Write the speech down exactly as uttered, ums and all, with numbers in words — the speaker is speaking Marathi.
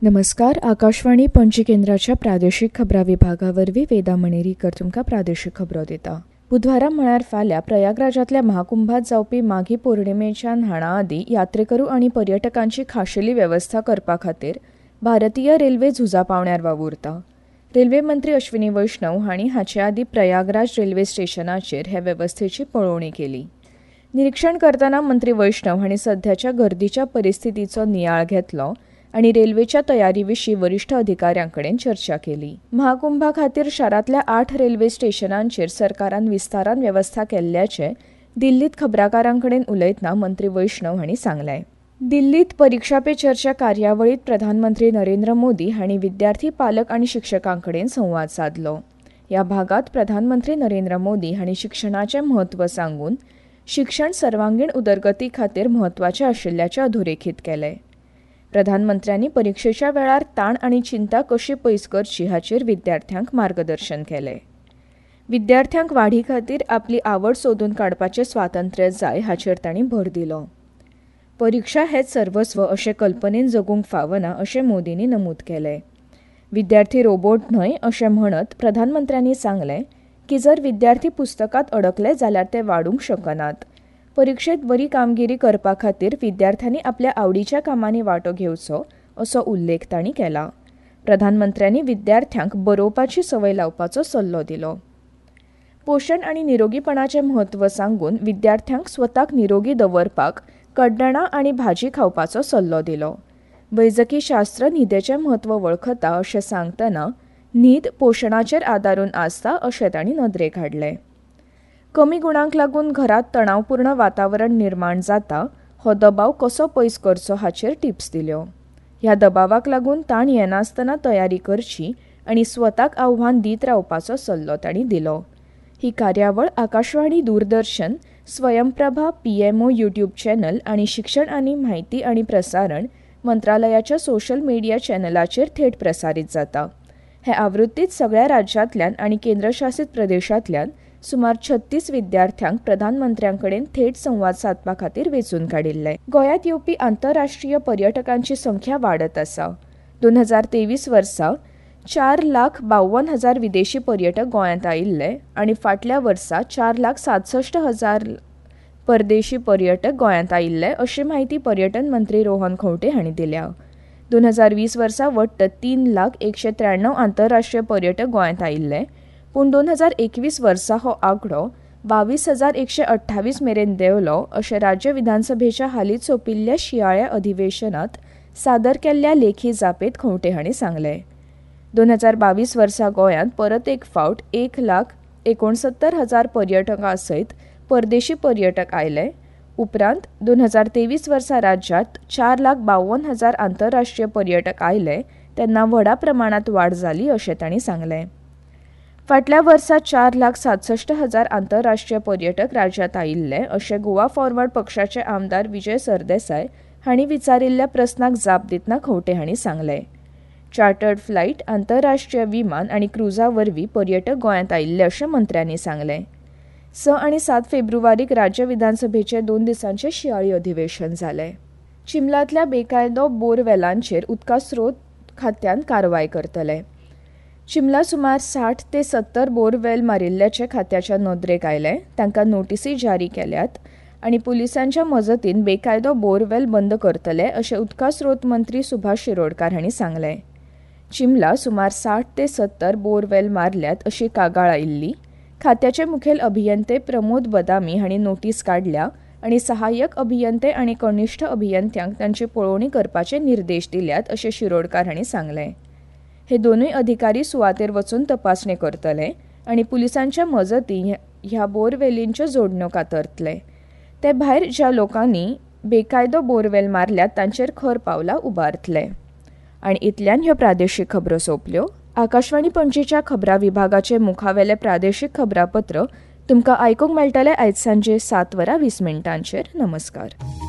नमस्कार. आकाशवाणी पणजी केंद्राच्या प्रादेशीक खबरां विभागावरवीं वेदा मणेरीकर तुमकां प्रादेशीक खबरो दिता. बुधवारा म्हळ्यार फाल्यां प्रयागराजांतल्या महाकुंभात जावपी माघी पौर्णिमेच्या न्हाणा आदी यात्रेकरू आनी पर्यटकांची खाशेली वेवस्था करपा खातीर भारतीय रेल्वे झुजा पावण्यार वावुरता. रेल्वे मंत्री अश्विनी वैष्णव हांणी हाचे आदी प्रयागराज रेल्वे स्टेशनाचेर हे वेवस्थेची पळोवणी केली. निरीक्षण करतना मंत्री वैष्णव हांणी सध्याच्या गर्दीच्या परिस्थितीचो नियाळ घेतलो आनी रेल्वेच्या तयारी विशीं वरिष्ठ अधिकाऱ्यांकडेन चर्चा केली. महाकुंभा खातीर शारांतल्या आठ रेल्वे स्टेशनांचेर सरकारान विस्तारान वेवस्था केल्ल्याचें दिल्लीत खबराकारांकडेन उलयतना मंत्री वैष्णव हांणी सांगलें. दिल्लीत परीक्षा पे चर्चा कार्यावळीत प्रधानमंत्री नरेंद्र मोदी हांणी विद्यार्थी, पालक आनी शिक्षकांकडेन संवाद साधलो. ह्या भागांत प्रधानमंत्री नरेंद्र मोदी हांणी शिक्षणाचें म्हत्व सांगून शिक्षण सर्वांगीण उदरगती खातीर म्हत्वाचें आशिल्ल्याचें अधोरेखीत केलें. प्रधानमंत्र्यांनी परीक्षेच्या वेळार ताण आनी चिंता कशी पयस करची हाचेर विद्यार्थ्यांक मार्गदर्शन केलें. विद्यार्थ्यांक वाडी खातीर आपली आवड सोदून काडपाचें स्वातंत्र्य जाय हाचेर तांणी भर दिलो. परीक्षा हेच सर्वस्व अशें कल्पनेन जगूंक फावना अशें मोदींनी नमूद केलें. विद्यार्थी रोबोट न्हय अशें म्हणत प्रधानमंत्र्यांनी सांगलें की जर विद्यार्थी पुस्तकांत अडकले जाल्यार ते वाडूंक शकनात. परीक्षेत बरी कामगिरी करपा खातीर विद्यार्थ्यांनी आपल्या आवडीच्या कामांनी वांटो घेवचो असो उल्लेख तांणी केला. प्रधानमंत्र्यांनी विद्यार्थ्यांक बरोवपाची संवय लावपाचो सल्लो दिलो. पोशण आनी निरोगीपणाचें म्हत्व सांगून विद्यार्थ्यांक स्वताक निरोगी दवरपाक कड्डणां आनी भाजी खावपाचो सल्लो दिलो. वैजकी शास्त्र न्हिदेचें म्हत्व वळखता अशें सांगतना न्हीद पोशणाचेर आदारून आसता अशें तांणी नदरेक हाडलें. कमी गुणांक लागून घरांत तणावपूर्ण वातावरण निर्माण जाता, हो दबाव कसो पयस करचो हाचेर टिप्स दिल्यो. ह्या दबावाक लागून ताण येनासतना तयारी करची आनी स्वताक आव्हान दीत रावपाचो सल्लो तांणी दिलो. ही कार्यावळ Akashvani, Doordarshan, Swayamprabha, PMO YouTube channel आनी शिक्षण आनी म्हायती आनी प्रसारण मंत्रालयाच्या सोशल मिडिया चॅनलाचेर थेट प्रसारीत जाता. हे आवृत्तीत सगळ्या राज्यांतल्यान आनी केंद्रशासीत प्रदेशांतल्यान सुमार छत्तीस विद्यार्थ्यांक प्रधानमंत्र्यांकडेन थेट संवाद साधपा खातीर वेंचून काडिल्ले. गोंयांत येवपी आंतरराष्ट्रीय पर्यटकांची संख्या वाडत आसा. दोन हजार तेवीस वर्सा चार लाख बाव्वन हजार विदेशी पर्यटक गोंयांत आयिल्ले आनी फाटल्या वर्सा चार लाख सातसश्ट हजार परदेशी पर्यटक गोंयांत आयिल्ले अशी माहिती पर्यटन मंत्री रोहन खंवटे हांणी दिल्या. दोन हजार वीस वर्सा वट्ट तीन लाख एकशे त्र्याण्णव आंतरराष्ट्रीय पर्यटक गोंयांत आयिल्ले, पूण दोन हजार एकवीस वर्सा हो आंकडो बावीस हजार एकशे अठ्ठावीस मेरेन देंवलो अशें राज्य विधानसभेच्या हालींच सोंपिल्ल्या शियाळ्या अधिवेशनात सादर केल्ल्या लेखी जापेत खंवटे हांणी सांगलें. दोन हजार बावीस वर्सा गोंयांत परत एक फावट एक लाख एकोणसत्तर हजार पर्यटकां सयत परदेशी पर्यटक आयले. उपरांत दोन हजार तेवीस वर्सा राज्यांत चार लाख बाव्वन हजार आंतरराष्ट्रीय पर्यटक आयले तेन्ना व्हडा प्रमाणांत वाड जाली अशें तांणी सांगलें. फाटल्या वर्सा चार लाख सातसश्ट हजार आंतरराष्ट्रीय पर्यटक राज्यांत आयिल्ले अशें गोवा फॉरवर्ड पक्षाचे आमदार विजय सरदेसाय हांणी विचारिल्ल्या प्रस्नाक जाप दितना खंवटे हांणी सांगलें. चार्टर्ड फ्लायट, आंतरराष्ट्रीय विमान आनी क्रुजा वरवीं पर्यटक गोंयांत आयिल्ले अशें मंत्र्यांनी सांगलें. स आनी सात फेब्रुवारीक राज्य विधानसभेचे दोन दिसांचे शियाळी अधिवेशन जालें. चिंबलांतल्या बेकायदो बोरवेलांचेर उदका स्रोत खात्यान कारवाय करतले. चिंबला सुमार साठ ते सत्तर बोरवेल मारिल्ल्याचे खात्याच्या नदरेक आयले. तांकां नोटीसी जारी केल्यात आनी पुलिसांच्या मजतीन बेकायदो बोरवेल बंद करतले अशें उदका स्रोत मंत्री सुभाष शिरोडकार हांणी सांगलें. चिंबला सुमार साठ ते सत्तर बोरवेल मारल्यात अशी कागाळ आयिल्ली. खात्याचे मुखेल अभियंते प्रमोद बदामी हांणी नोटीस काडल्या आनी सहाय्यक अभियंते आनी कनिश्ठ अभियंत्यांक तांची पळोवणी करपाचे निर्देश दिल्यात अशें शिरोडकार हांणी सांगलें. हे दोनूय अधिकारी सुवातेर वचून तपासणी करतले आनी पुलिसांच्या मजतीन ह्या बोरवेलींच्यो जोडण्यो कातरतले. ते भायर ज्या लोकांनी बेकायदो बोरवेल मारल्यात तांचेर खर पावलां उबारतले. आनी इतल्यान ह्यो प्रादेशीक खबरो सोंपल्यो. आकाशवाणी पणजीच्या खबरां विभागाचे मुखावेले प्रादेशीक खबरापत्र तुमकां आयकूंक मेळटले आयज सांजे सात वरां वीस मिनटांचेर. नमस्कार.